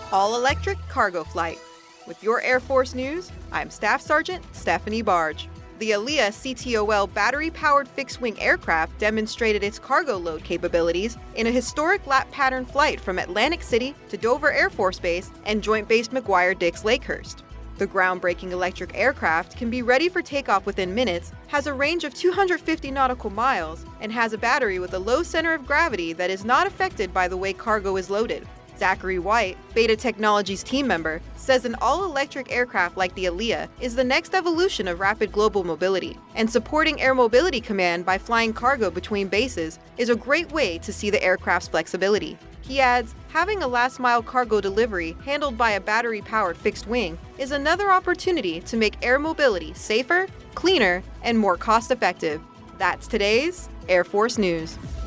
all-electric cargo flight. With your Air Force news, I'm Staff Sergeant Stephanie Barge. The ALIA CTOL battery-powered fixed-wing aircraft demonstrated its cargo load capabilities in a historic lap pattern flight from Atlantic City to Dover Air Force Base and Joint Base McGuire-Dix Lakehurst. The groundbreaking electric aircraft can be ready for takeoff within minutes, has a range of 250 nautical miles, and has a battery with a low center of gravity that is not affected by the way cargo is loaded. Zachary White, Beta Technologies team member, says an all-electric aircraft like the ALIA is the next evolution of rapid global mobility, and supporting Air Mobility Command by flying cargo between bases is a great way to see the aircraft's flexibility. He adds, having a last-mile cargo delivery handled by a battery-powered fixed wing is another opportunity to make air mobility safer, cleaner, and more cost-effective. That's today's Air Force News.